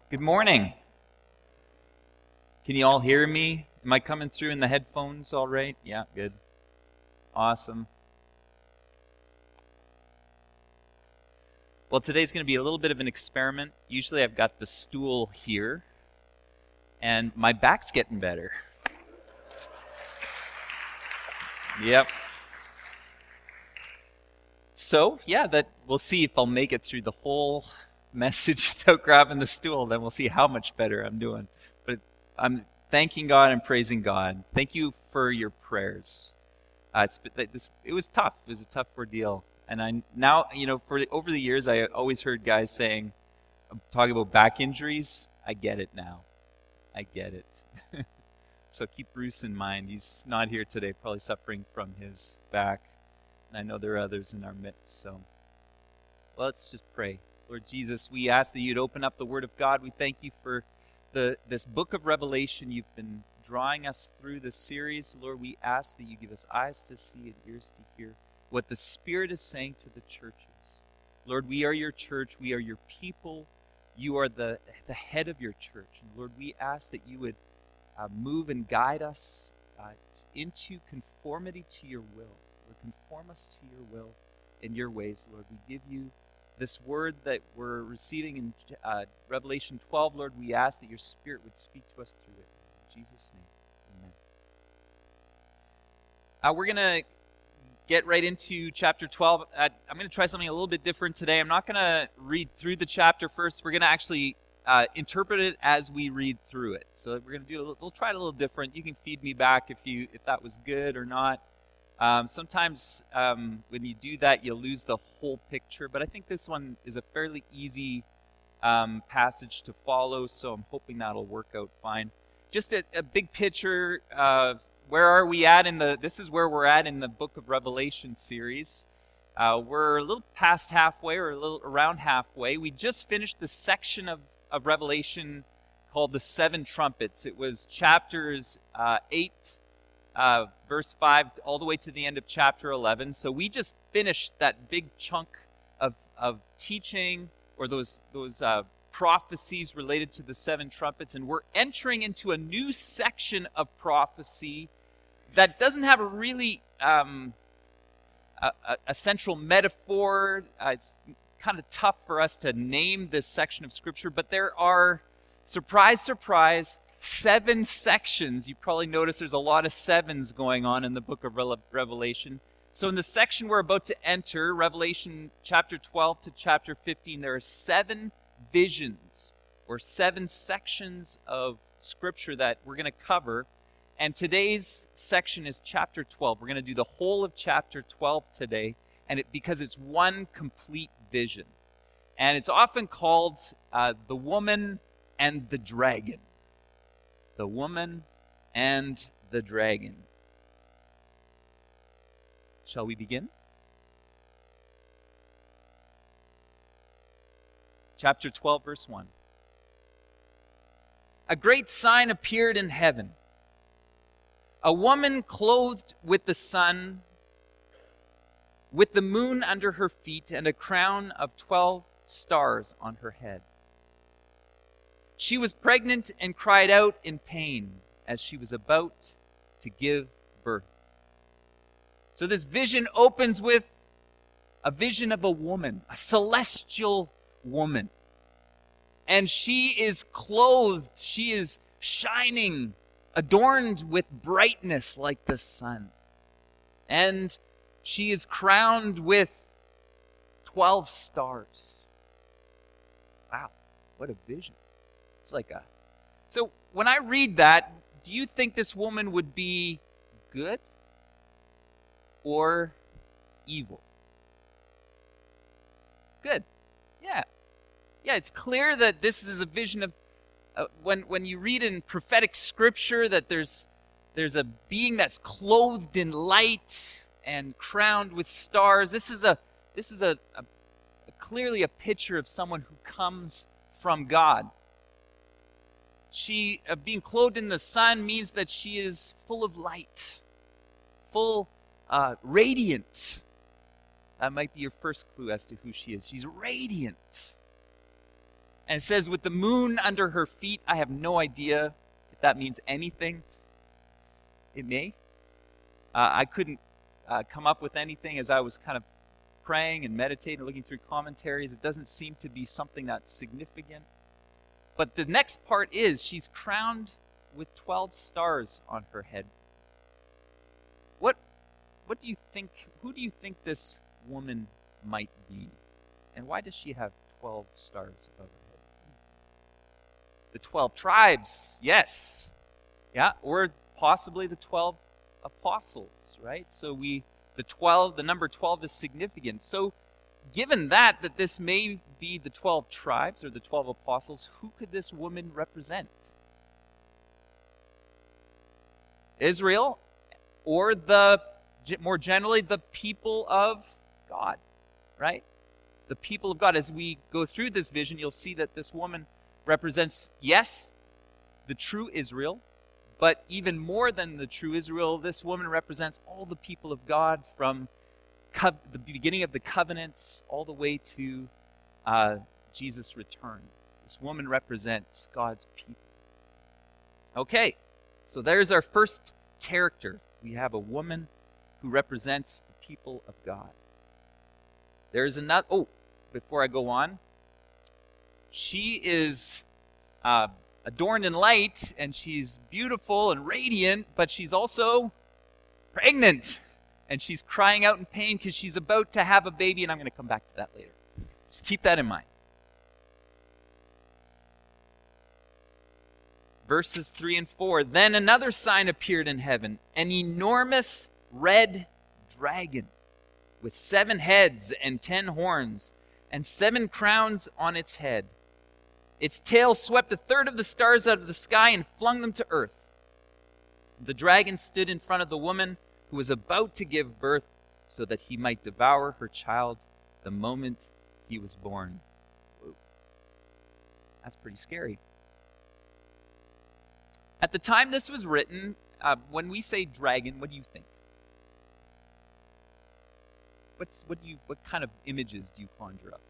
Good morning. Can you all hear me? Am I coming through in the headphones all right? Yeah, good. Awesome. Well, today's going to be a little bit of an experiment. Usually I've got the stool here, and my back's getting better. Yep. So, yeah, that we'll see if I'll make it through the whole message without grabbing the stool. Then we'll see how much better I'm doing. But I'm thanking God and praising God. Thank you for your prayers. It was tough. It was a tough ordeal. And I now, over the years, I always heard guys saying, talking about back injuries. I get it now. I get it. So keep Bruce in mind. He's not here today, probably suffering from his back. And I know there are others in our midst. So let's just pray. Lord Jesus, we ask that you'd open up the Word of God. We thank you for this book of Revelation. You've been drawing us through this series. Lord, we ask that you give us eyes to see and ears to hear what the Spirit is saying to the churches. Lord, we are your church. We are your people. You are the head of your church. And Lord, we ask that you would move and guide us into conformity to your will. Lord, conform us to your will and your ways, Lord. We give you this word that we're receiving in Revelation 12, Lord. We ask that your Spirit would speak to us through it. In Jesus' name, amen. We're going to get right into chapter 12. I'm going to try something a little bit different today. I'm not going to read through the chapter first. We're going to actually interpret it as we read through it. So we're going to we'll try it a little different. You can feed me back if that was good or not. Sometimes when you do that, you lose the whole picture. But I think this one is a fairly easy passage to follow, so I'm hoping that'll work out fine. Just a big picture. Where are we at this is where we're at in the Book of Revelation series. We're a little past halfway, or a little around halfway. We just finished the section of Revelation called the Seven Trumpets. It was chapters 8, verse 5, all the way to the end of chapter 11. So we just finished that big chunk of teaching, or those prophecies related to the seven trumpets, and we're entering into a new section of prophecy that doesn't have a really a central metaphor. It's kind of tough for us to name this section of Scripture, but there are, surprise, surprise, 7 sections. You probably notice there's a lot of sevens going on in the book of Revelation. So in the section we're about to enter, Revelation chapter 12 to chapter 15, there are 7 visions, or 7 sections of Scripture that we're going to cover. And today's section is chapter 12. We're going to do the whole of chapter 12 today, because it's one complete vision. And it's often called the woman and the dragon. The woman and the dragon. Shall we begin? Chapter 12, verse 1. A great sign appeared in heaven. A woman clothed with the sun, with the moon under her feet, and a crown of 12 stars on her head. She was pregnant and cried out in pain as she was about to give birth. So this vision opens with a vision of a woman, a celestial woman. And she is clothed, she is shining, adorned with brightness like the sun. And she is crowned with 12 stars. Wow, what a vision. It's So when I read that, do you think this woman would be good or evil? Good. Yeah. Yeah, it's clear that this is a vision of when you read in prophetic scripture that there's a being that's clothed in light and crowned with stars. This is clearly a picture of someone who comes from God. She, being clothed in the sun, means that she is full of light, radiant. That might be your first clue as to who she is. She's radiant. And it says, with the moon under her feet. I have no idea if that means anything. It may. I couldn't come up with anything as I was kind of praying and meditating, looking through commentaries. It doesn't seem to be something that's significant. But the next part is she's crowned with 12 stars on her head. What do you think? Who do you think this woman might be? And why does she have 12 stars above her head? The 12 tribes, yes. Yeah, or possibly the 12 apostles, right? So the number 12 is significant. So given that this may be the 12 tribes or the 12 apostles, who could this woman represent? Israel, or more generally, the people of God, right? The people of God. As we go through this vision, you'll see that this woman represents, yes, the true Israel, but even more than the true Israel, this woman represents all the people of God from the beginning of the covenants all the way to Jesus' return. This woman represents God's people. Okay, so there's our first character. We have a woman who represents the people of God. There's another. Oh, before I go on, she is adorned in light, and she's beautiful and radiant, but she's also pregnant, and she's crying out in pain because she's about to have a baby, and I'm going to come back to that later. Just keep that in mind. Verses 3 and 4. Then another sign appeared in heaven, an enormous red dragon with 7 heads and 10 horns and 7 crowns on its head. Its tail swept a third of the stars out of the sky and flung them to earth. The dragon stood in front of the woman who was about to give birth so that he might devour her child the moment he was born. Whoa. That's pretty scary. At the time this was written, when we say dragon, what do you think? What kind of images do you conjure up?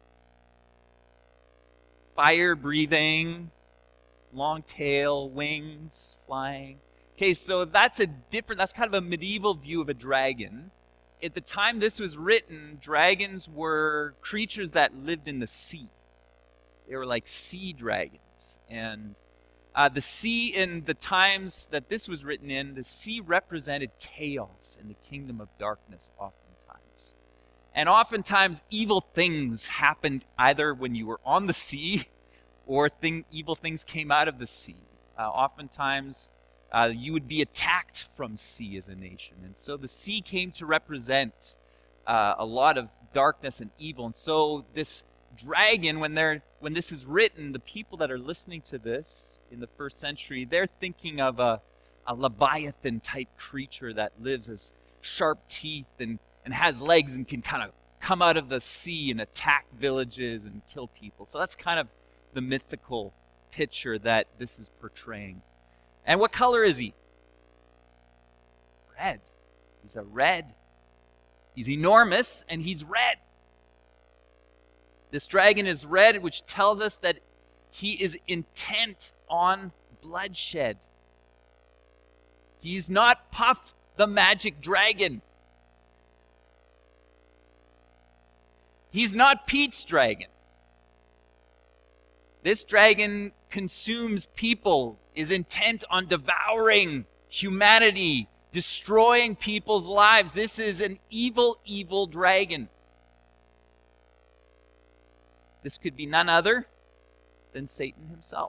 Fire breathing, long tail, wings, flying. Okay, so that's kind of a medieval view of a dragon. At the time this was written, dragons were creatures that lived in the sea. They were like sea dragons. And the sea, in the times that this was written in, the sea represented chaos in the kingdom of darkness oftentimes. And oftentimes evil things happened either when you were on the sea or evil things came out of the sea. Oftentimes you would be attacked from sea as a nation. And so the sea came to represent a lot of darkness and evil. And so this dragon, when this is written, the people that are listening to this in the first century, they're thinking of a Leviathan type creature that lives as sharp teeth and has legs and can kind of come out of the sea and attack villages and kill people. So that's kind of the mythical picture that this is portraying. And what color is he? Red. He's a red. He's enormous and he's red. This dragon is red, which tells us that he is intent on bloodshed. He's not Puff the Magic Dragon. He's not Pete's dragon. This dragon consumes people, is intent on devouring humanity, destroying people's lives. This is an evil, evil dragon. This could be none other than Satan himself.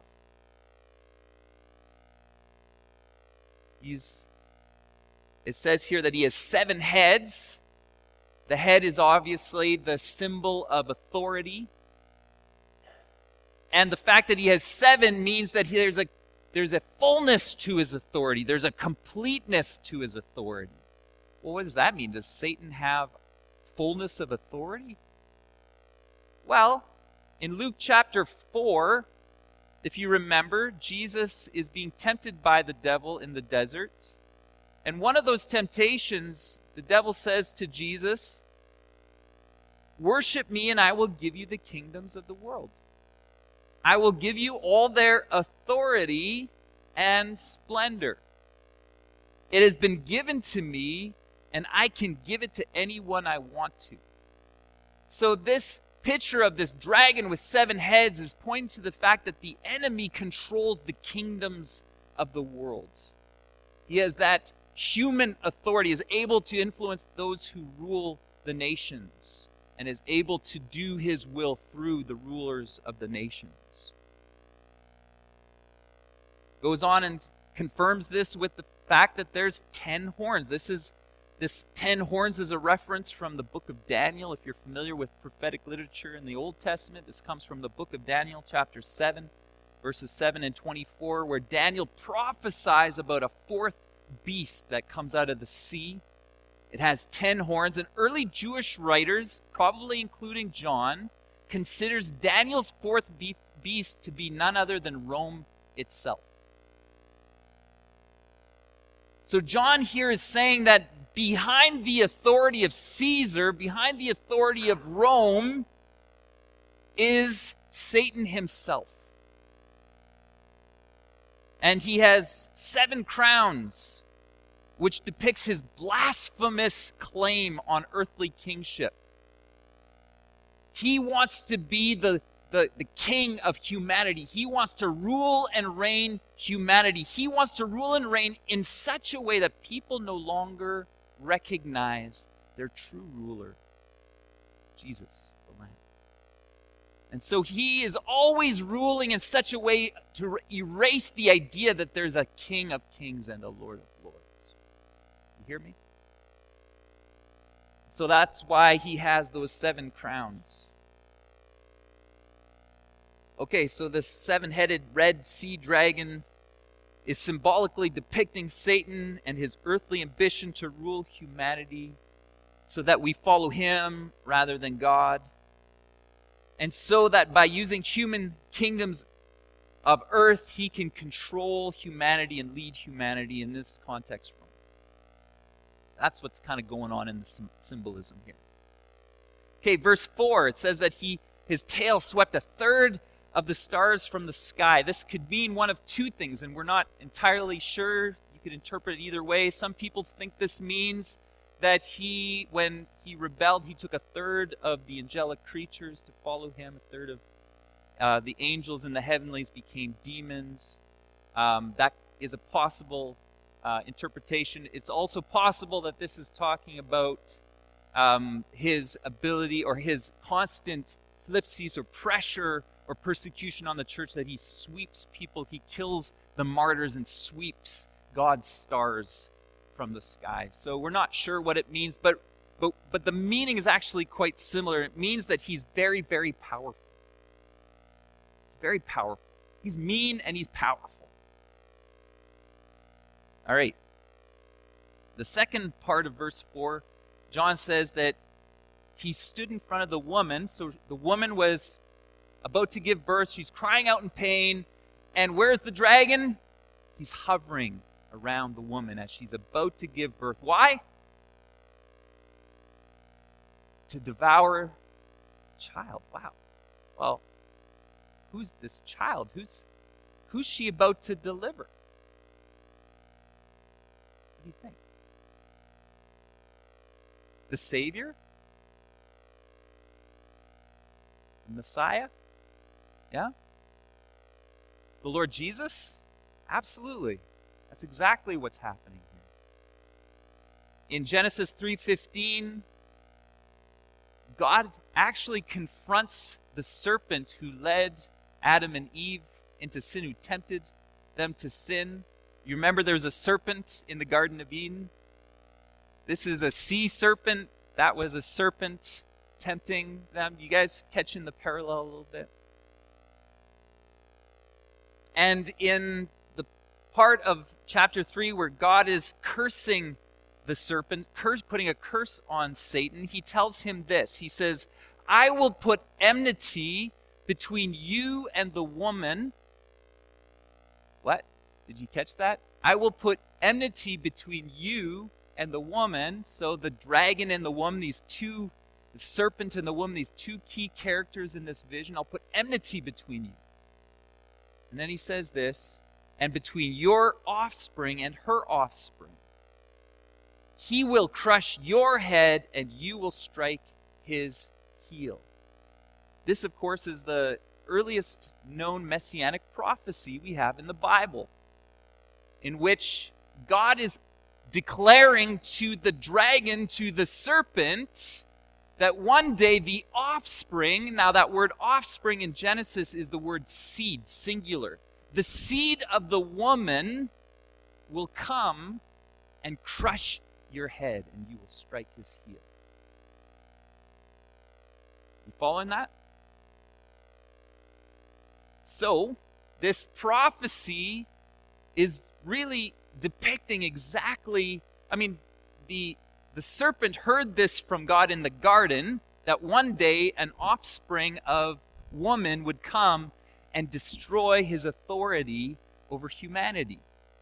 It says here that he has 7 heads. The head is obviously the symbol of authority. And the fact that he has 7 means that there's a fullness to his authority. There's a completeness to his authority. Well, what does that mean? Does Satan have fullness of authority? Well, in Luke chapter 4, if you remember, Jesus is being tempted by the devil in the desert. And one of those temptations, the devil says to Jesus, "Worship me and I will give you the kingdoms of the world." I will give you all their authority and splendor. It has been given to me, and I can give it to anyone I want to. So this picture of this dragon with 7 heads is pointing to the fact that the enemy controls the kingdoms of the world. He has that human authority, is able to influence those who rule the nations, and is able to do his will through the rulers of the nations. Goes on and confirms this with the fact that there's 10 horns. This 10 horns is a reference from the book of Daniel. If you're familiar with prophetic literature in the Old Testament, this comes from the book of Daniel, chapter 7, verses 7 and 24, where Daniel prophesies about a 4th beast that comes out of the sea. It has 10 horns, and early Jewish writers, probably including John, considers Daniel's 4th beast to be none other than Rome itself. So John here is saying that behind the authority of Caesar, behind the authority of Rome, is Satan himself. And he has 7 crowns, which depicts his blasphemous claim on earthly kingship. He wants to be the king of humanity. He wants to rule and reign humanity. He wants to rule and reign in such a way that people no longer recognize their true ruler, Jesus, the Lamb. And so he is always ruling in such a way to erase the idea that there's a King of Kings and a Lord of Lords. You hear me? So that's why he has those 7 crowns. Okay, so this 7-headed red sea dragon is symbolically depicting Satan and his earthly ambition to rule humanity so that we follow him rather than God. And so that by using human kingdoms of earth, he can control humanity and lead humanity in this context. That's what's kind of going on in the symbolism here. Okay, verse 4, it says that his tail swept 1/3 of the stars from the sky. This could mean one of 2 things, and we're not entirely sure. You could interpret it either way. Some people think this means that when he rebelled, he took 1/3 of the angelic creatures to follow him. 1/3 of the angels in the heavenlies became demons. That is a possible interpretation. It's also possible that this is talking about his ability or his constant thlipsis or pressure or persecution on the church, that he sweeps people, he kills the martyrs and sweeps God's stars from the sky. So we're not sure what it means, but the meaning is actually quite similar. It means that he's very, very powerful. He's very powerful. He's mean and he's powerful. All right. The second part of verse 4, John says that he stood in front of the woman. So the woman was about to give birth. She's crying out in pain. And where's the dragon? He's hovering around the woman as she's about to give birth. Why? To devour a child. Wow. Well, who's this child? Who's she about to deliver? What do you think? The Savior? The Messiah? Yeah? The Lord Jesus? Absolutely. That's exactly what's happening here. In Genesis 3:15, God actually confronts the serpent who led Adam and Eve into sin, who tempted them to sin. You remember there was a serpent in the Garden of Eden? This is a sea serpent. That was a serpent tempting them. You guys catching the parallel a little bit? And in the part of chapter 3 where God is cursing the serpent, putting a curse on Satan, he tells him this. He says, I will put enmity between you and the woman. What? Did you catch that? I will put enmity between you and the woman. So the dragon and the woman, the serpent and the woman, these 2 key characters in this vision, I'll put enmity between you. And then he says this, and between your offspring and her offspring, he will crush your head and you will strike his heel. This, of course, is the earliest known messianic prophecy we have in the Bible, in which God is declaring to the dragon, to the serpent, that one day the offspring, now that word offspring in Genesis is the word seed, singular. The seed of the woman will come and crush your head, and you will strike his heel. You following that? So, this prophecy is really depicting exactly, the serpent heard this from God in the garden, that one day an offspring of woman would come and destroy his authority over humanity.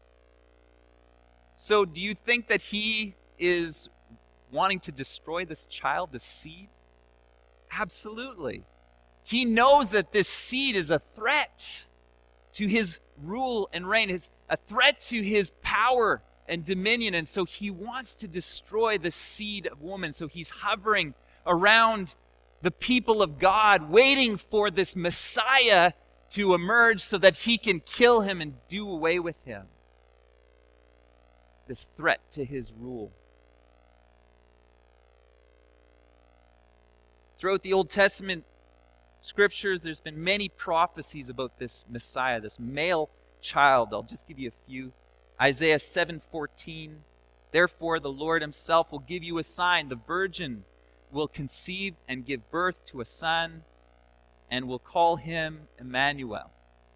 So do you think that he is wanting to destroy this child, this seed? Absolutely. He knows that this seed is a threat to his rule and reign, is a threat to his power and dominion, and so he wants to destroy the seed of woman. So he's hovering around the people of God, waiting for this Messiah to emerge so that he can kill him and do away with him. This threat to his rule. Throughout the Old Testament scriptures, there's been many prophecies about this Messiah, this male child. I'll just give you a few. Isaiah 7:14, therefore the Lord himself will give you a sign. The virgin will conceive and give birth to a son, and will call him Emmanuel.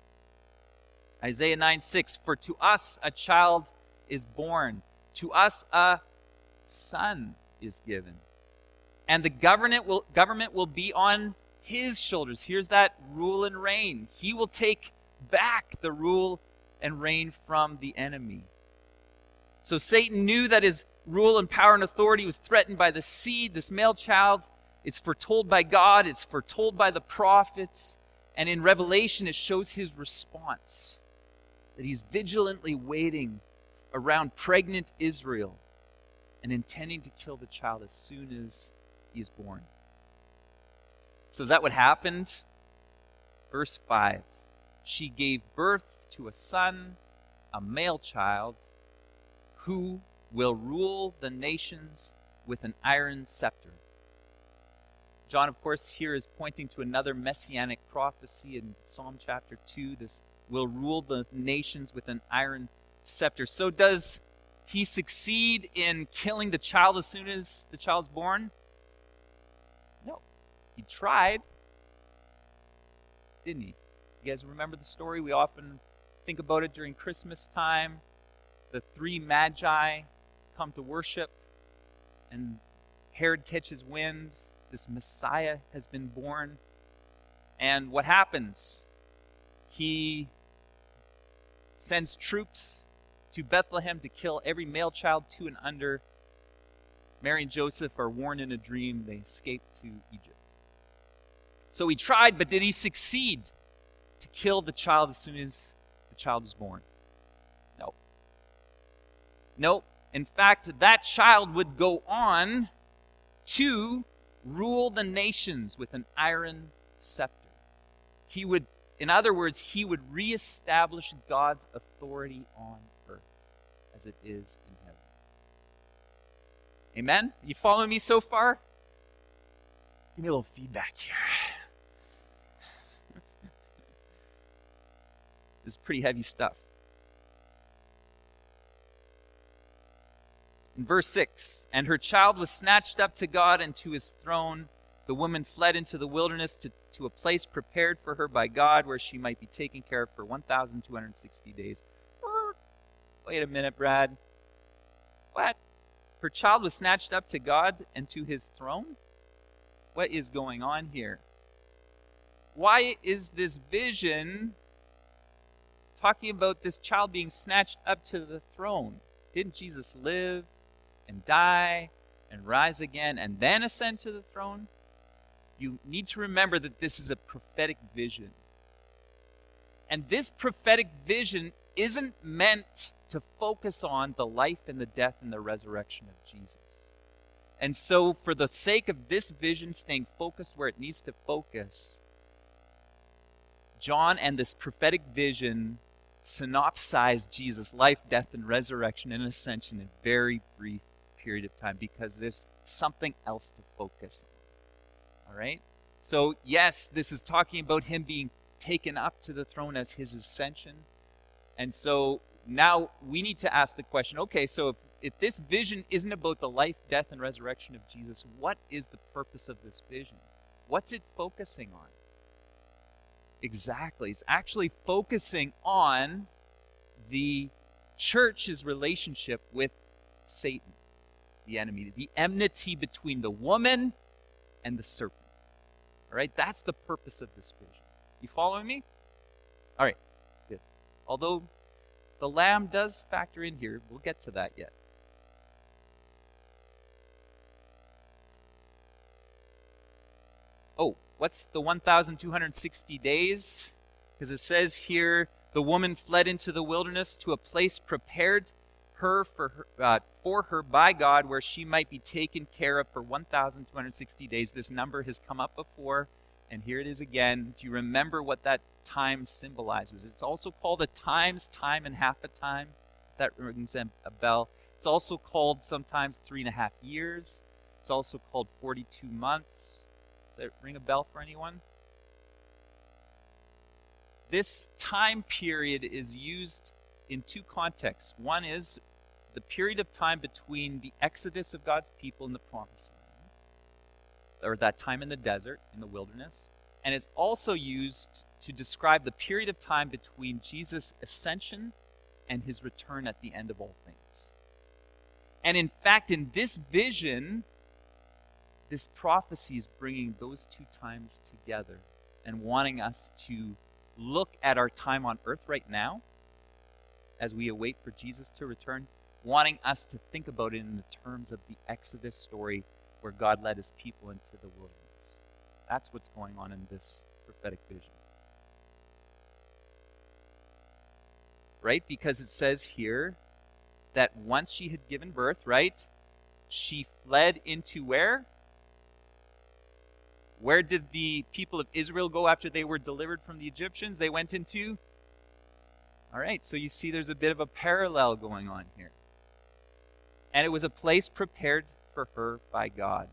Isaiah 9:6, for to us a child is born, to us a son is given, and the government will be on his shoulders. Here's that rule and reign. He will take back the rule and reign from the enemy. So Satan knew that his rule and power and authority was threatened by the seed. This male child is foretold by God, it's foretold by the prophets, and in Revelation it shows his response, that he's vigilantly waiting around pregnant Israel and intending to kill the child as soon as he is born. So is that what happened? Verse 5, she gave birth to a son, a male child, who will rule the nations with an iron scepter. John, of course, here is pointing to another messianic prophecy in Psalm chapter 2. This will rule the nations with an iron scepter. So does he succeed in killing the child as soon as the child's born? No. He tried, didn't he? You guys remember the story? We often think about it during Christmas time. The three magi come to worship, and Herod catches wind. This Messiah has been born. And what happens? He sends troops to Bethlehem to kill every male child 2 and under. Mary and Joseph are warned in a dream. They escape to Egypt. So he tried, but did he succeed to kill the child as soon as the child was born? No. No. In fact, that child would go on to rule the nations with an iron scepter. He would, in other words, he would reestablish God's authority on earth as it is in heaven. Amen? You following me so far? Give me a little feedback here. This is pretty heavy stuff. In verse 6, and her child was snatched up to God and to his throne. The woman fled into the wilderness to a place prepared for her by God, where she might be taken care of for 1,260 days. Wait a minute, Brad. What? Her child was snatched up to God and to his throne? What is going on here? Why is this vision talking about this child being snatched up to the throne? Didn't Jesus live and die and rise again and then ascend to the throne? You need to remember that this is a prophetic vision. And this prophetic vision isn't meant to focus on the life and the death and the resurrection of Jesus. And so, for the sake of this vision staying focused where it needs to focus, John and this prophetic vision synopsize Jesus' life, death, and resurrection and ascension in a very brief period of time because there's something else to focus on. All right? So, yes, this is talking about him being taken up to the throne as his ascension. And so now we need to ask the question, okay, so if this vision isn't about the life, death, and resurrection of Jesus, what is the purpose of this vision? What's it focusing on? Exactly. It's actually focusing on the church's relationship with Satan, the enemy, the enmity between the woman and the serpent. All right? That's the purpose of this vision. You following me? All right. Good. Although the lamb does factor in here, we'll get to that yet. Oh, what's the 1,260 days? Because it says here, the woman fled into the wilderness to a place prepared for her by God, where she might be taken care of for 1,260 days. This number has come up before, and here it is again. Do you remember what that time symbolizes? It's also called a times, time, and half a time. That rings a bell. It's also called sometimes 3.5 years. It's also called 42 months. Does that ring a bell for anyone? This time period is used in two contexts. One is the period of time between the exodus of God's people in the promised land, or that time in the desert, in the wilderness, and is also used to describe the period of time between Jesus' ascension and his return at the end of all things. And in fact, in this vision, this prophecy is bringing those two times together and wanting us to look at our time on earth right now as we await for Jesus to return, wanting us to think about it in the terms of the Exodus story where God led his people into the wilderness. That's what's going on in this prophetic vision. Right? Because it says here that once she had given birth, right, she fled into where? Where did the people of Israel go after they were delivered from the Egyptians? They went into? All right, so you see there's a bit of a parallel going on here. And it was a place prepared for her by God.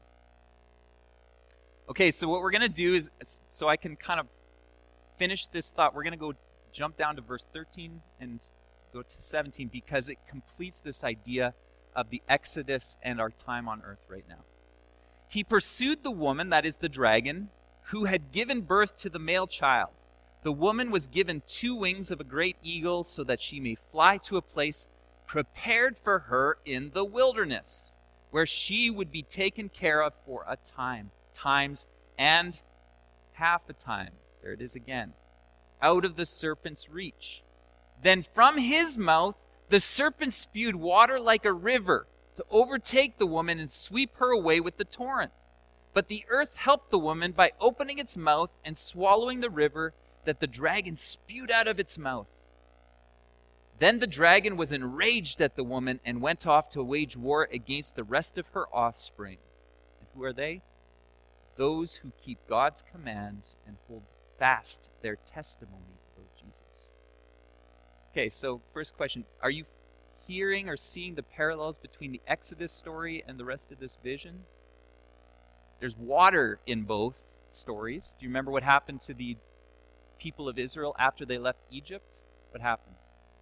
Okay, so what we're going to do is, so I can kind of finish this thought, we're going to go jump down to verse 13 and go to 17 because it completes this idea of the Exodus and our time on earth right now. He pursued the woman, that is the dragon, who had given birth to the male child. The woman was given 2 wings of a great eagle so that she may fly to a place prepared for her in the wilderness, where she would be taken care of for a time, times, and half a time. There it is again. Out of the serpent's reach. Then from his mouth the serpent spewed water like a river to overtake the woman and sweep her away with the torrent. But the earth helped the woman by opening its mouth and swallowing the river that the dragon spewed out of its mouth. Then the dragon was enraged at the woman and went off to wage war against the rest of her offspring. And who are they? Those who keep God's commands and hold fast their testimony about Jesus. Okay, so first question, are you hearing or seeing the parallels between the Exodus story and the rest of this vision? There's water in both stories. Do you remember what happened to the people of Israel after they left Egypt? What happened?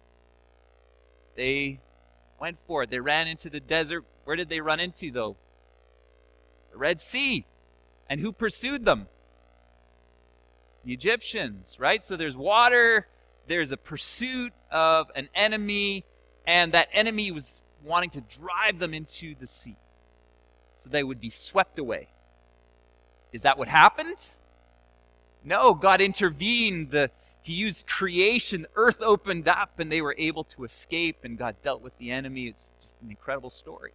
They went for it. They ran into the desert. Where did they run into, though? The Red Sea. And who pursued them? The Egyptians, right? So there's water, there's a pursuit of an enemy, and that enemy was wanting to drive them into the sea so they would be swept away. Is that what happened? No, God intervened. He used creation. The earth opened up and they were able to escape and God dealt with the enemy. It's just an incredible story.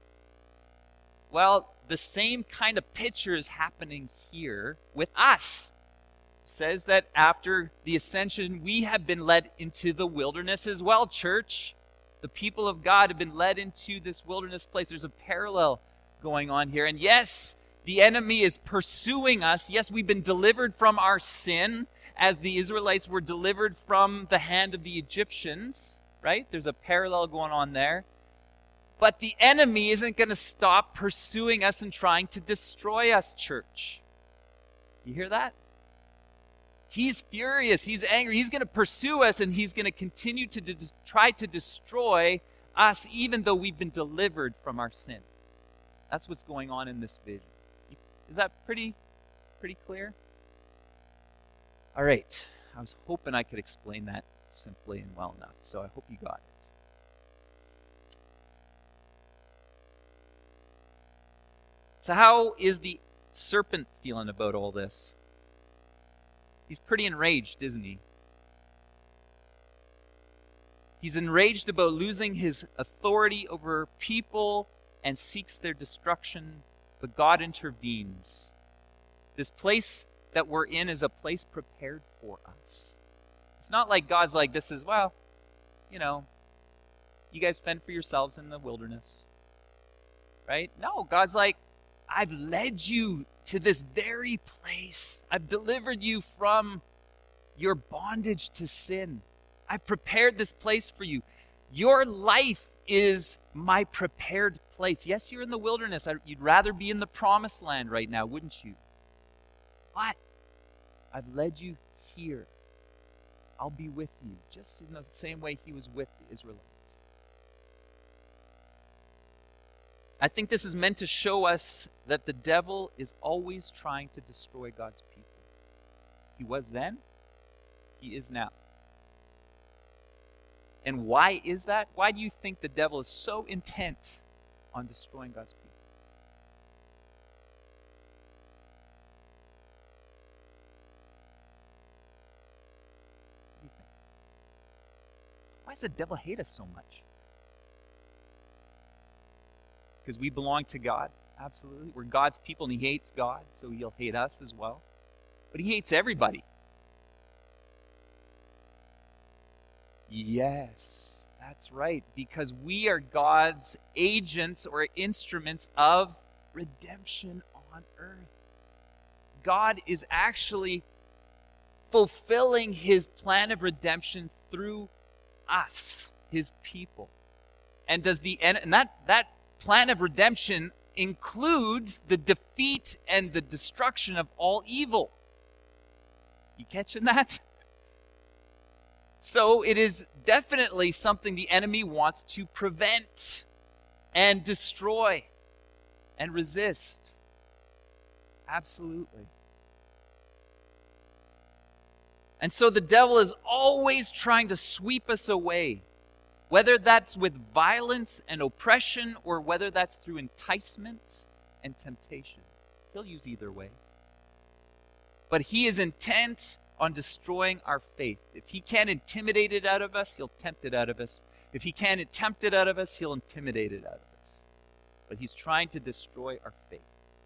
Well, the same kind of picture is happening here with us. says that after the ascension, we have been led into the wilderness as well, church. The people of God have been led into this wilderness place. There's a parallel going on here. And yes, the enemy is pursuing us. Yes, we've been delivered from our sin as the Israelites were delivered from the hand of the Egyptians, right? There's a parallel going on there. But the enemy isn't going to stop pursuing us and trying to destroy us, church. You hear that? He's furious. He's angry. He's going to pursue us, and he's going to continue to try to destroy us even though we've been delivered from our sin. That's what's going on in this vision. Is that pretty clear? All right. I was hoping I could explain that simply and well enough, so I hope you got it. So how is the serpent feeling about all this? He's pretty enraged, isn't he? He's enraged about losing his authority over people and seeks their destruction, but God intervenes. This place that we're in is a place prepared for us. It's not like God's like, this is, well, you guys fend for yourselves in the wilderness. Right? No, God's like, I've led you to this very place. I've delivered you from your bondage to sin. I've prepared this place for you. Your life is my prepared place. Yes, you're in the wilderness. You'd rather be in the promised land right now, wouldn't you? But I've led you here. I'll be with you, just in the same way he was with the Israelites. I think this is meant to show us that the devil is always trying to destroy God's people. He was then, he is now. And why is that? Why do you think the devil is so intent on destroying God's people? What do you think? Why does the devil hate us so much? Because we belong to God. Absolutely. We're God's people, and he hates God, so he'll hate us as well. But he hates everybody. Yes, that's right. Because we are God's agents or instruments of redemption on earth. God is actually fulfilling his plan of redemption through us, his people. And that plan of redemption includes the defeat and the destruction of all evil. You catching that? So it is definitely something the enemy wants to prevent and destroy and resist. Absolutely. And so the devil is always trying to sweep us away, whether that's with violence and oppression or whether that's through enticement and temptation. He'll use either way. But he is intent on destroying our faith. If he can't intimidate it out of us, he'll tempt it out of us. If he can't tempt it out of us, he'll intimidate it out of us. But he's trying to destroy our faith.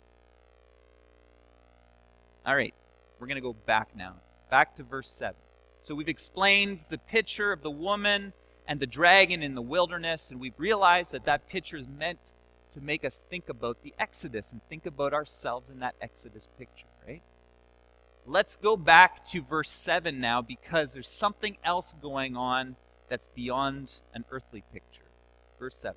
All right, we're going to go back now. Back to verse 7. So we've explained the picture of the woman and the dragon in the wilderness, and we've realized that that picture is meant to make us think about the Exodus and think about ourselves in that Exodus picture, right? Let's go back to verse 7 now, because there's something else going on that's beyond an earthly picture. Verse 7.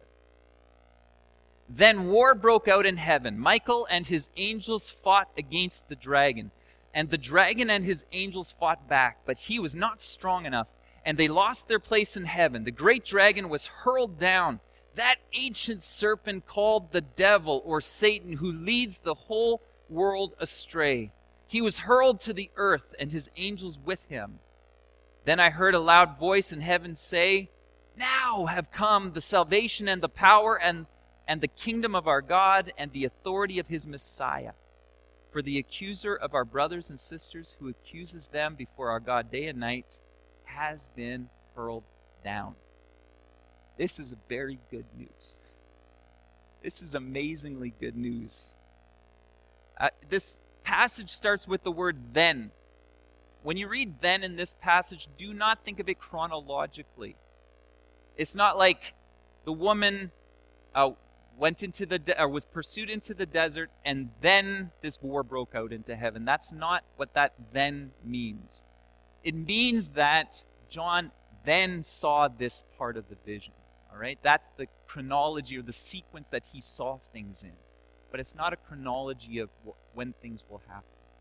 Then war broke out in heaven. Michael and his angels fought against the dragon, and the dragon and his angels fought back, but he was not strong enough, and they lost their place in heaven. The great dragon was hurled down, that ancient serpent called the devil or Satan, who leads the whole world astray. He was hurled to the earth, and his angels with him. Then I heard a loud voice in heaven say, "Now have come the salvation and the power and the kingdom of our God and the authority of his Messiah. For the accuser of our brothers and sisters, who accuses them before our God day and night, has been hurled down." This is very good news. This is amazingly good news. This passage starts with the word then. when you read then in this passage, do not think of it chronologically. It's not like the woman went into or was pursued into the desert, and then this war broke out into heaven. That's not what that then means. It means that John then saw this part of the vision. All right? That's the chronology or the sequence that he saw things in. But it's not a chronology of when things will happen.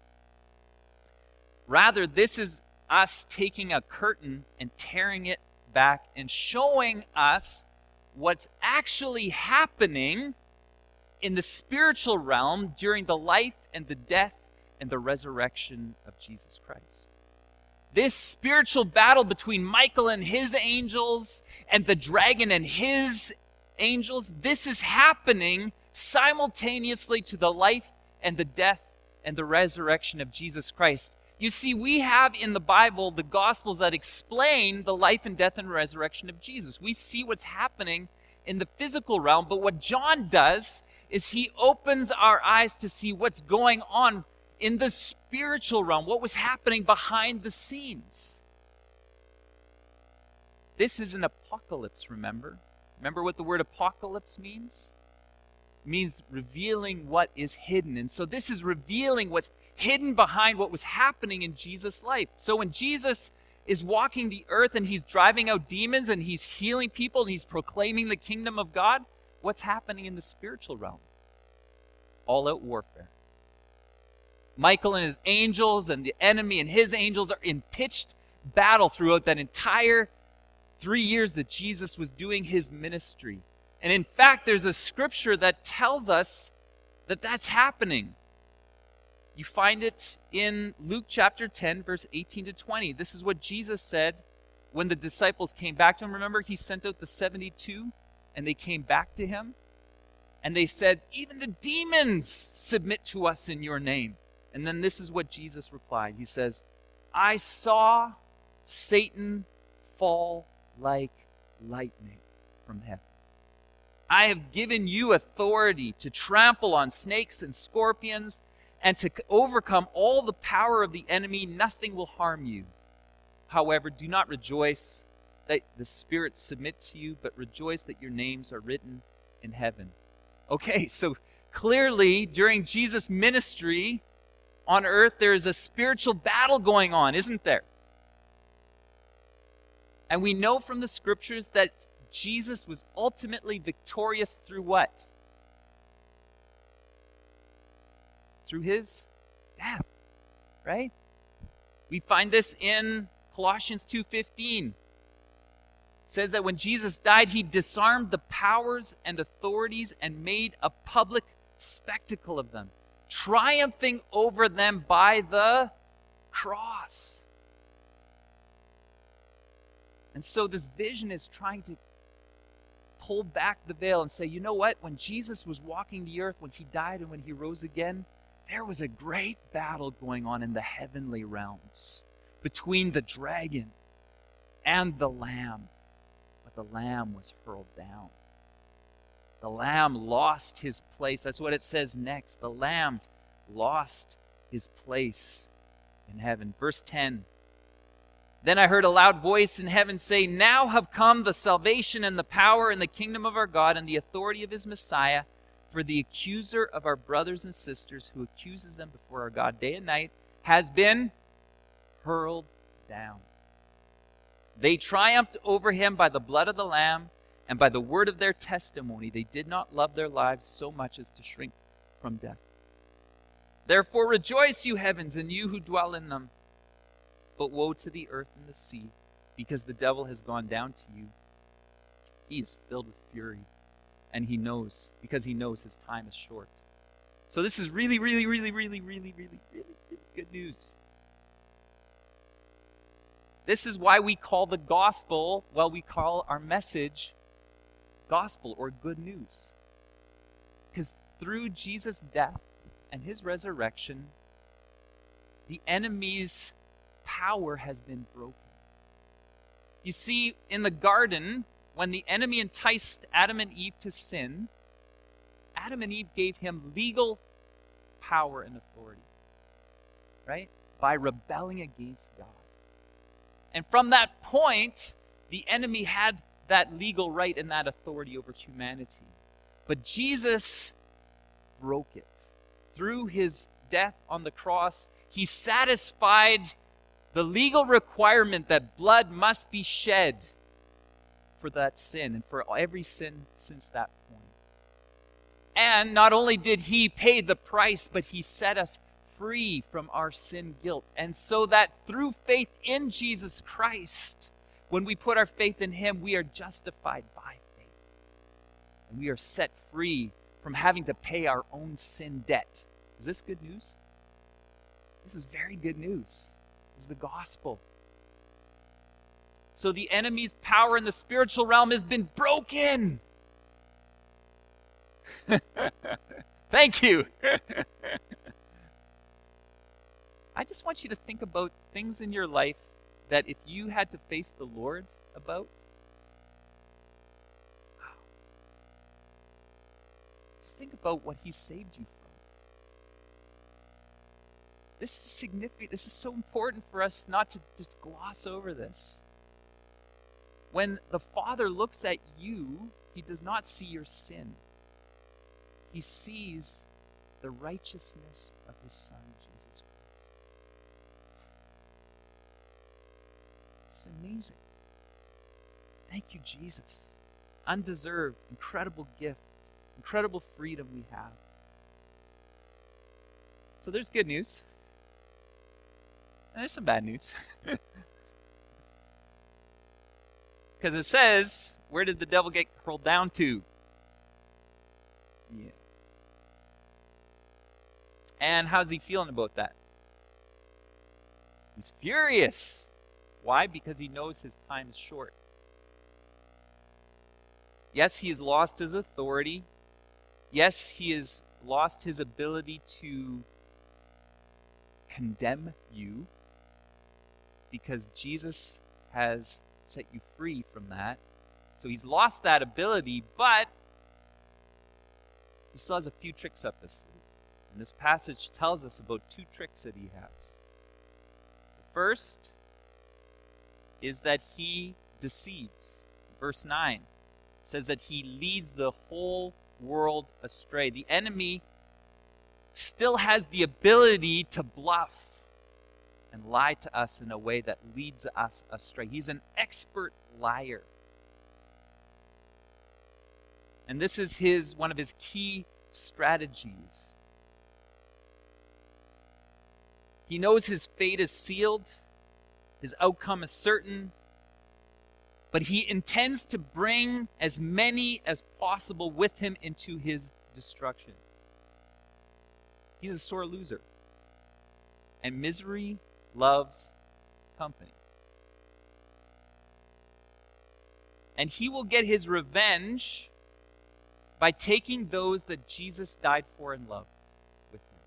Rather, this is us taking a curtain and tearing it back and showing us what's actually happening in the spiritual realm during the life and the death and the resurrection of Jesus Christ. This spiritual battle between Michael and his angels and the dragon and his angels, this is happening simultaneously to the life and the death and the resurrection of Jesus Christ. You see, we have in the Bible the Gospels that explain the life and death and resurrection of Jesus. We see what's happening in the physical realm, but what John does is he opens our eyes to see what's going on in the spiritual realm, what was happening behind the scenes. This is an apocalypse, remember? Remember what the word apocalypse means? It means revealing what is hidden. And so this is revealing what's hidden behind what was happening in Jesus' life. So when Jesus is walking the earth and he's driving out demons and he's healing people and he's proclaiming the kingdom of God, what's happening in the spiritual realm? All-out warfare. Michael and his angels and the enemy and his angels are in pitched battle throughout that entire 3 years that Jesus was doing his ministry. And in fact, there's a scripture that tells us that that's happening. You find it in Luke chapter 10, verse 18 to 20. This is what Jesus said when the disciples came back to him. Remember, he sent out the 72, and they came back to him. And they said, even the demons submit to us in your name. And then this is what Jesus replied. He says, I saw Satan fall like lightning from heaven. I have given you authority to trample on snakes and scorpions and to overcome all the power of the enemy. Nothing will harm you. However, do not rejoice that the spirits submit to you, but rejoice that your names are written in heaven. Okay, so clearly during Jesus' ministry on earth, there is a spiritual battle going on, isn't there? And we know from the scriptures that Jesus was ultimately victorious through what? Through his death, right? We find this in Colossians 2:15. It says that when Jesus died, he disarmed the powers and authorities and made a public spectacle of them, triumphing over them by the cross. And so this vision is trying to pull back the veil and say, you know what? When Jesus was walking the earth, when he died and when he rose again, there was a great battle going on in the heavenly realms between the dragon and the Lamb. But the Lamb was hurled down. The Lamb lost his place. That's what it says next. The Lamb lost his place in heaven. Verse 10. Then I heard a loud voice in heaven say, now have come the salvation and the power and the kingdom of our God and the authority of his Messiah. For the accuser of our brothers and sisters who accuses them before our God day and night has been hurled down. They triumphed over him by the blood of the Lamb and by the word of their testimony. They did not love their lives so much as to shrink from death. Therefore rejoice, you heavens, and you who dwell in them. But woe to the earth and the sea, because the devil has gone down to you. He is filled with fury, and he knows, because he knows his time is short. So this is really good news. This is why we call the gospel, we call our message gospel or good news. Because through Jesus' death and his resurrection, the enemy's power has been broken. You see, in the garden, when the enemy enticed Adam and Eve to sin, Adam and Eve gave him legal power and authority. Right? by rebelling against God. And from that point, the enemy had that legal right and that authority over humanity. But Jesus broke it. Through his death on the cross, he satisfied the legal requirement that blood must be shed for that sin and for every sin since that point. And not only did he pay the price, but he set us free from our sin guilt. And so that through faith in Jesus Christ, when we put our faith in him, we are justified by faith. And we are set free from having to pay our own sin debt. Is this good news? This is very good news. This is the gospel. So the enemy's power in the spiritual realm has been broken. Thank you. I just want you to think about things in your life that if you had to face the Lord about, just think about what he saved you from. This is significant. This is so important for us not to just gloss over this. When the Father looks at you, he does not see your sin. He sees the righteousness of his Son, Jesus Christ. It's amazing. Thank you, Jesus. Undeserved, incredible gift, incredible freedom we have. So there's good news. And there's some bad news. Because it says, where did the devil get hurled down to? Yeah. And how's he feeling about that? He's furious. Why? Because he knows his time is short. Yes, he has lost his authority. Yes, he has lost his ability to condemn you because Jesus has set you free from that. So he's lost that ability, but he still has a few tricks up his sleeve. And this passage tells us about two tricks that he has. The first is that he deceives. Verse 9 says that he leads the whole world astray. The enemy still has the ability to bluff and lie to us in a way that leads us astray. He's an expert liar. And this is one of his key strategies. He knows his fate is sealed, his outcome is certain, but he intends to bring as many as possible with him into his destruction. He's a sore loser. And misery loves company. And he will get his revenge by taking those that Jesus died for and loved with him.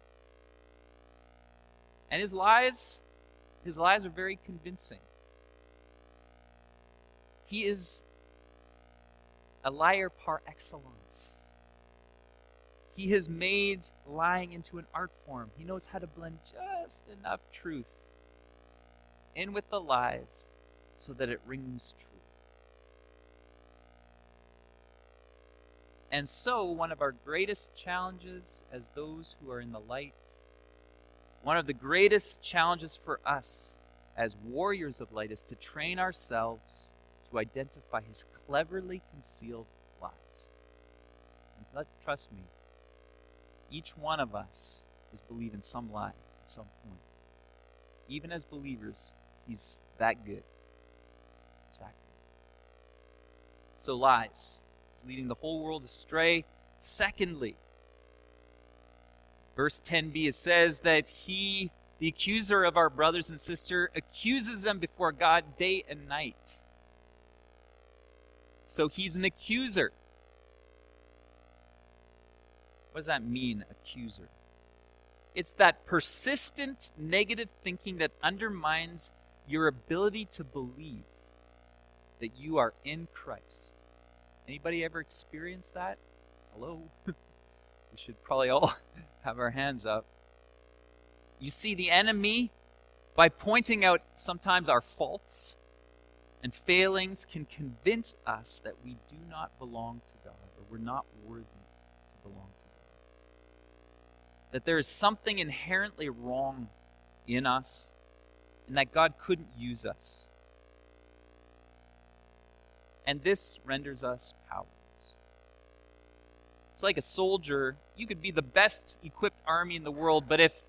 And his lies are very convincing. He is a liar par excellence. He has made lying into an art form. He knows how to blend just enough truth in with the lies so that it rings true. And so, one of our greatest challenges as those who are in the light, one of the greatest challenges for us as warriors of light is to train ourselves to identify his cleverly concealed lies. And trust me, each one of us is believing some lie at some point. Even as believers, he's that good. He's that good. So lies. He's leading the whole world astray. Secondly, verse 10b, it says that he, the accuser of our brothers and sisters, accuses them before God day and night. So he's an accuser. What does that mean, accuser? It's that persistent negative thinking that undermines your ability to believe that you are in Christ. Anybody ever experienced that? Hello? We should probably all have our hands up. You see, the enemy by pointing out sometimes our faults and failings, can convince us that we do not belong to God, or we're not worthy to belong to God. That there is something inherently wrong in us, and that God couldn't use us. And this renders us powerless. It's like a soldier. You could be the best equipped army in the world, but if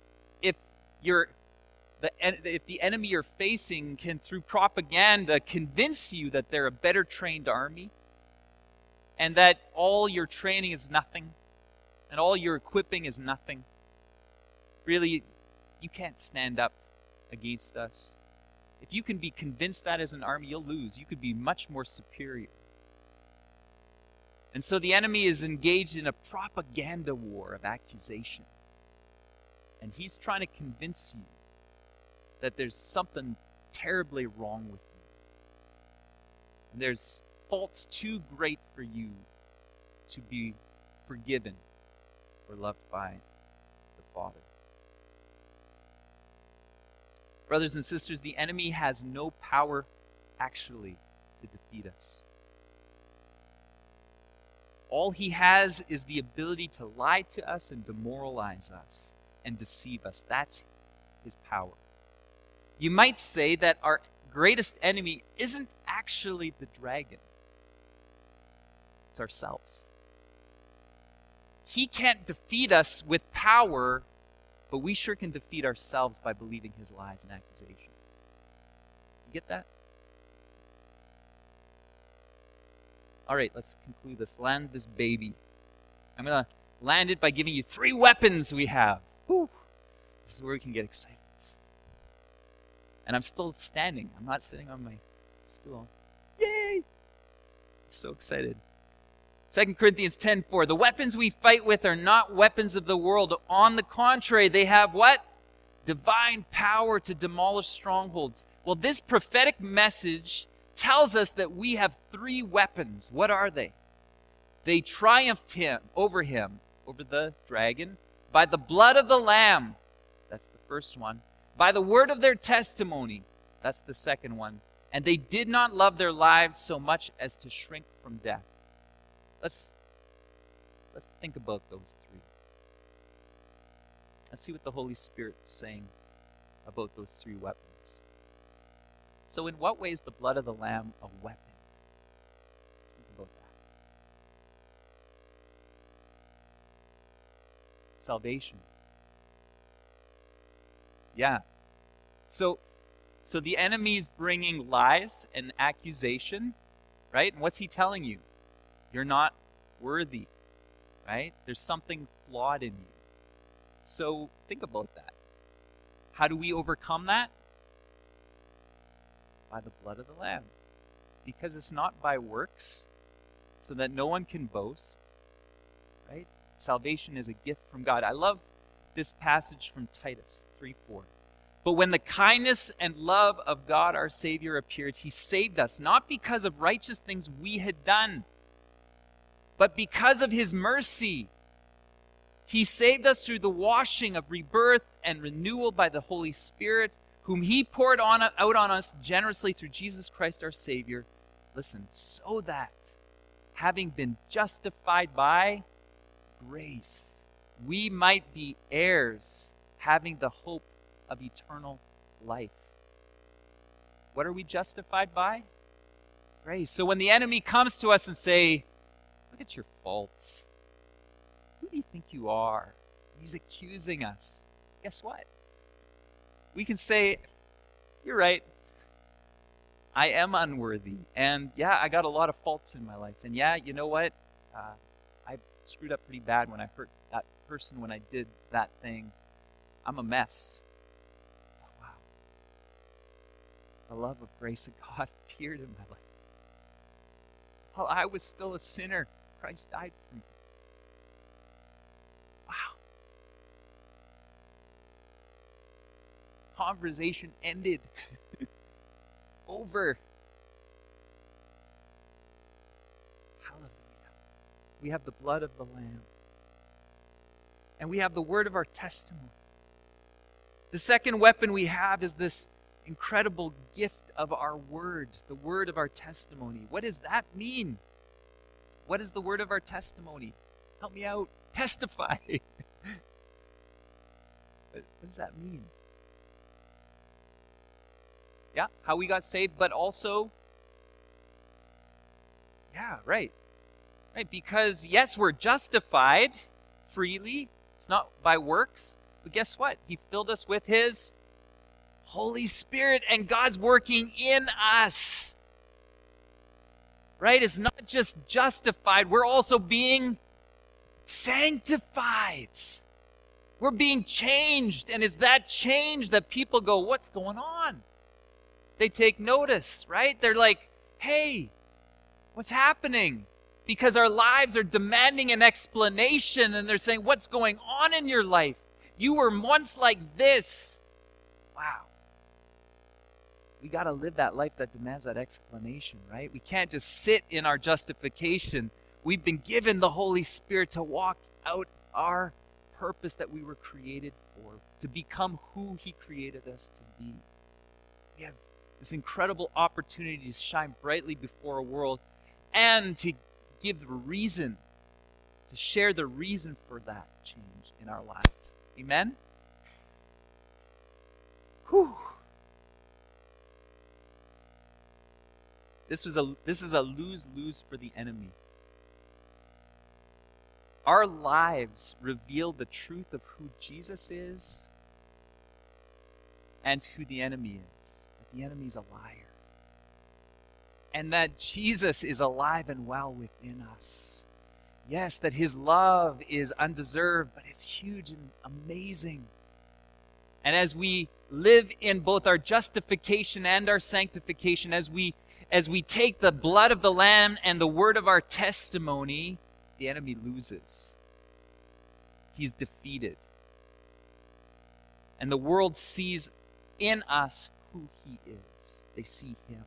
the enemy you're facing can, through propaganda, convince you that they're a better trained army, and that all your training is nothing, and all your equipping is nothing, really, you can't stand up against us. If you can be convinced that as an army, you'll lose. You could be much more superior. And so the enemy is engaged in a propaganda war of accusation. And he's trying to convince you that there's something terribly wrong with you. And there's faults too great for you to be forgiven or loved by the Father. Brothers and sisters, the enemy has no power actually to defeat us. All he has is the ability to lie to us and demoralize us and deceive us. That's his power. You might say that our greatest enemy isn't actually the dragon. It's ourselves. He can't defeat us with power, but we sure can defeat ourselves by believing his lies and accusations. You get that? All right, let's conclude this. Land this baby. I'm going to land it by giving you 3 weapons we have. Whew. This is where we can get excited. And I'm still standing. I'm not sitting on my stool. Yay! So excited. 2 Corinthians 10:4. The weapons we fight with are not weapons of the world. On the contrary, they have what? Divine power to demolish strongholds. Well, this prophetic message tells us that we have 3 weapons. What are they? They triumphed over the dragon, by the blood of the Lamb. That's the first one. By the word of their testimony. That's the second one. And they did not love their lives so much as to shrink from death. Let's think about those 3. Let's see what the Holy Spirit's saying about those 3 weapons. So in what way is the blood of the Lamb a weapon? Let's think about that. Salvation. Yeah. So the enemy's bringing lies and accusation, right? And what's he telling you? You're not worthy, right? There's something flawed in you. So think about that. How do we overcome that? By the blood of the Lamb. Because it's not by works, so that no one can boast, right? Salvation is a gift from God. I love this passage from Titus 3:4. But when the kindness and love of God our Savior appeared, he saved us, not because of righteous things we had done, but because of his mercy. He saved us through the washing of rebirth and renewal by the Holy Spirit, whom he poured out on us generously through Jesus Christ our Savior. Listen, so that, having been justified by grace, we might be heirs, having the hope of eternal life. What are we justified by? Grace. So when the enemy comes to us and say, look at your faults. Who do you think you are? He's accusing us. Guess what? We can say, you're right. I am unworthy. And yeah, I got a lot of faults in my life. And yeah, you know what? I screwed up pretty bad when I hurt that person when I did that thing. I'm a mess. Oh, wow. The love of grace of God appeared in my life. While I was still a sinner, Christ died for me. Wow. Conversation ended. Over. Hallelujah. We have the blood of the Lamb. And we have the word of our testimony. The second weapon we have is this incredible gift of our word, the word of our testimony. What does that mean? What is the word of our testimony? Help me out. Testify. What does that mean? Yeah, how we got saved, but also, yeah, right. Right, because yes, we're justified freely. It's not by works. But guess what? He filled us with His Holy Spirit, and God's working in us. Right? It's not just justified. We're also being sanctified. We're being changed. And it's that change that people go, what's going on? They take notice, right? They're like, hey, what's happening? Because our lives are demanding an explanation, and they're saying, what's going on in your life? You were once like this. Wow. We got to live that life that demands that explanation, right? We can't just sit in our justification. We've been given the Holy Spirit to walk out our purpose that we were created for, to become who He created us to be. We have this incredible opportunity to shine brightly before a world and to give the reason, to share the reason for that change in our lives. Amen? Whew. This is a lose-lose for the enemy. Our lives reveal the truth of who Jesus is and who the enemy is. That the enemy is a liar. And that Jesus is alive and well within us. Yes, that His love is undeserved, but it's huge and amazing. And as we live in both our justification and our sanctification, as we take the blood of the Lamb and the word of our testimony, the enemy loses. He's defeated. And the world sees in us who He is. They see Him.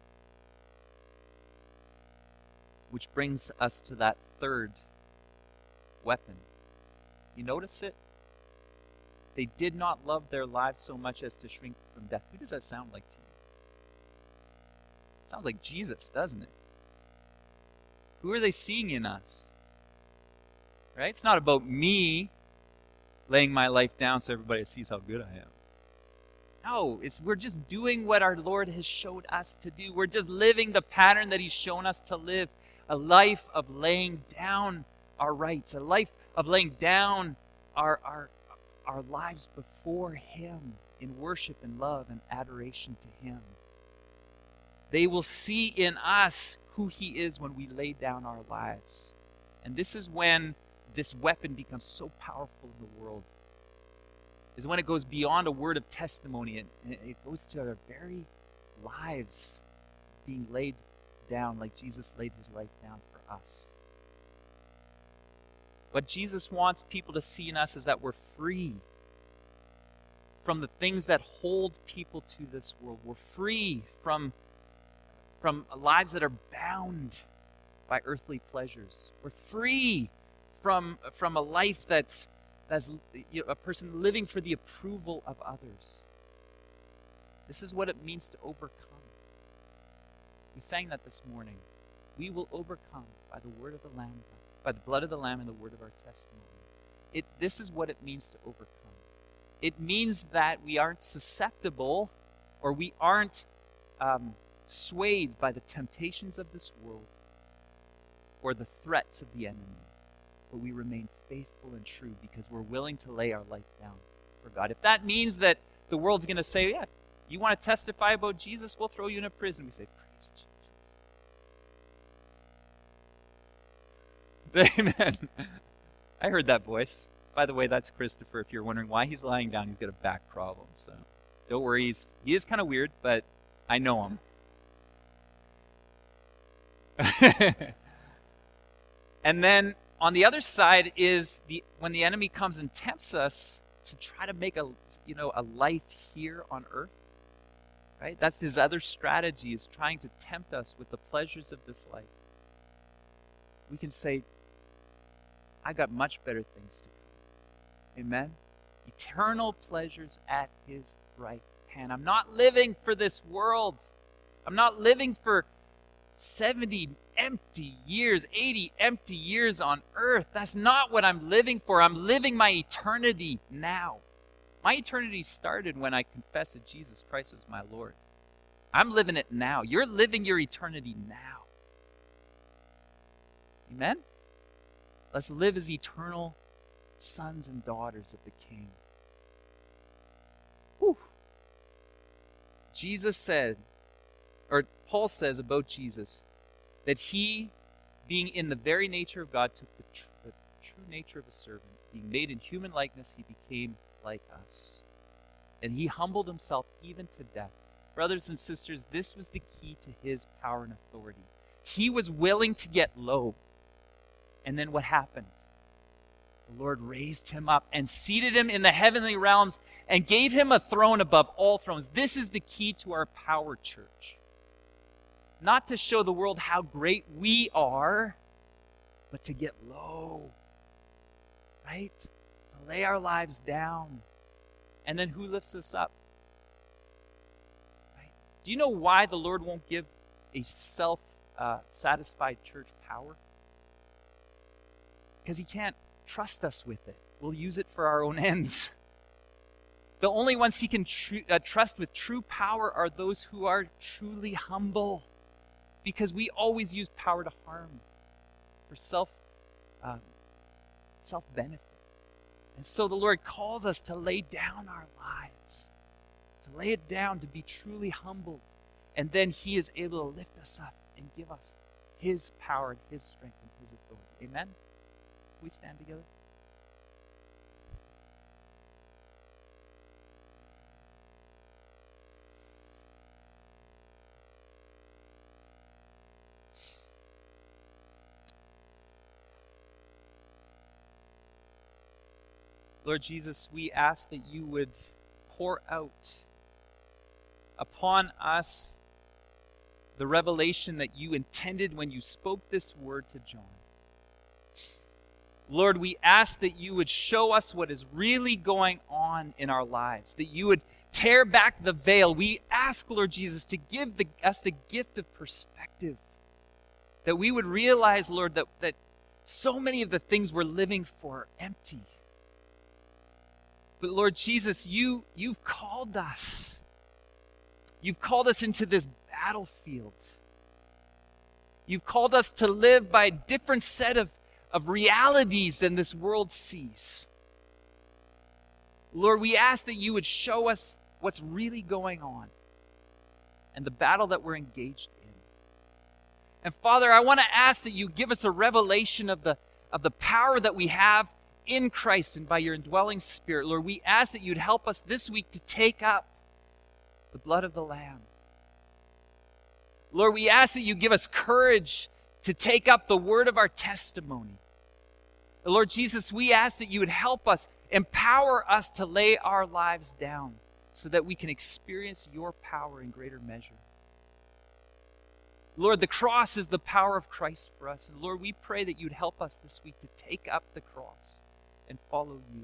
Which brings us to that third weapon. You notice it? They did not love their lives so much as to shrink from death. Who does that sound like to you? Sounds like Jesus, doesn't it? Who are they seeing in us? Right? It's not about me laying my life down so everybody sees how good I am. No, we're just doing what our Lord has showed us to do. We're just living the pattern that He's shown us to live. A life of laying down our rights, a life of laying down our lives before Him in worship and love and adoration to Him. They will see in us who He is when we lay down our lives. And this is when this weapon becomes so powerful in the world. Is when it goes beyond a word of testimony and it goes to our very lives being laid down like Jesus laid His life down for us. What Jesus wants people to see in us is that we're free from the things that hold people to this world. We're free from lives that are bound by earthly pleasures. We're free from a life that's a person living for the approval of others. This is what it means to overcome. We sang that this morning. We will overcome by the word of the Lamb, by the blood of the Lamb and the word of our testimony. This is what it means to overcome. It means that we aren't susceptible or we aren't swayed by the temptations of this world or the threats of the enemy, but we remain faithful and true because we're willing to lay our life down for God. If that means that the world's going to say, yeah, you want to testify about Jesus, we'll throw you in a prison. We say, praise Jesus. Amen. I heard that voice. By the way, that's Christopher. If you're wondering why he's lying down, he's got a back problem. So don't worry. He is kind of weird, but I know him. And then on the other side is when the enemy comes and tempts us to try to make a life here on earth. Right? That's his other strategy, is trying to tempt us with the pleasures of this life. We can say, I got much better things to come. Amen? Eternal pleasures at his right hand. I'm not living for this world. I'm not living for 70 empty years, 80 empty years on earth. That's not what I'm living for. I'm living my eternity now. My eternity started when I confessed that Jesus Christ was my Lord. I'm living it now. You're living your eternity now. Amen? Let's live as eternal sons and daughters of the King. Whew. Jesus said, or Paul says about Jesus, that he, being in the very nature of God, took the true nature of a servant. Being made in human likeness, he became like us. And he humbled himself even to death. Brothers and sisters, this was the key to his power and authority. He was willing to get low. And then what happened? The Lord raised him up and seated him in the heavenly realms and gave him a throne above all thrones. This is the key to our power, church. Not to show the world how great we are, but to get low, right? To lay our lives down. And then who lifts us up? Right? Do you know why the Lord won't give a self-satisfied church power? Because he can't trust us with it. We'll use it for our own ends. The only ones he can trust with true power are those who are truly humble. Because we always use power to harm, for self-benefit. And so the Lord calls us to lay down our lives, to lay it down, to be truly humbled. And then he is able to lift us up and give us his power, his strength, and his authority. Amen? We stand together. Lord Jesus, we ask that you would pour out upon us the revelation that you intended when you spoke this word to John. Lord, we ask that you would show us what is really going on in our lives, that you would tear back the veil. We ask, Lord Jesus, to give us the gift of perspective, that we would realize, Lord, that so many of the things we're living for are empty. But Lord Jesus, you've called us. You've called us into this battlefield. You've called us to live by a different set of realities than this world sees. Lord, we ask that you would show us what's really going on and the battle that we're engaged in. And Father, I want to ask that you give us a revelation of the power that we have in Christ and by your indwelling Spirit. Lord, we ask that you'd help us this week to take up the blood of the Lamb. Lord, we ask that you give us courage to take up the word of our testimony. Lord Jesus, we ask that you would help us, empower us to lay our lives down so that we can experience your power in greater measure. Lord, the cross is the power of Christ for us. And Lord, we pray that you'd help us this week to take up the cross and follow you.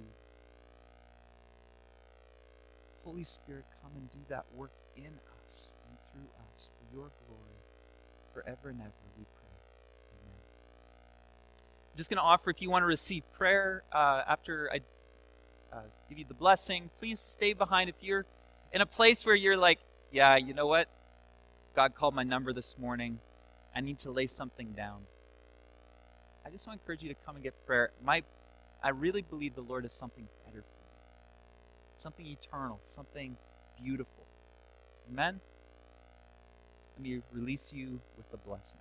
Holy Spirit, come and do that work in us and through us for your glory forever and ever, we pray. Amen. I'm just going to offer, if you want to receive prayer after I give you the blessing, please stay behind. If you're in a place where you're like, yeah, you know what? God called my number this morning. I need to lay something down. I just want to encourage you to come and get prayer. I really believe the Lord has something better for you. Something eternal, something beautiful. Amen? Let me release you with the blessing.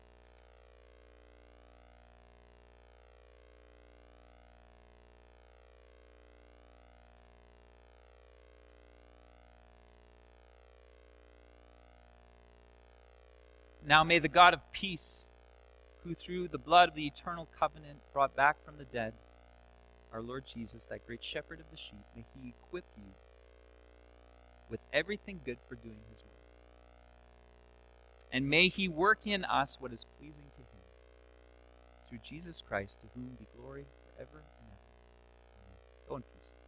Now may the God of peace, who through the blood of the eternal covenant brought back from the dead our Lord Jesus, that great shepherd of the sheep, may he equip you with everything good for doing his will. And may he work in us what is pleasing to him. Through Jesus Christ, to whom be glory forever and ever. Amen. Go in peace.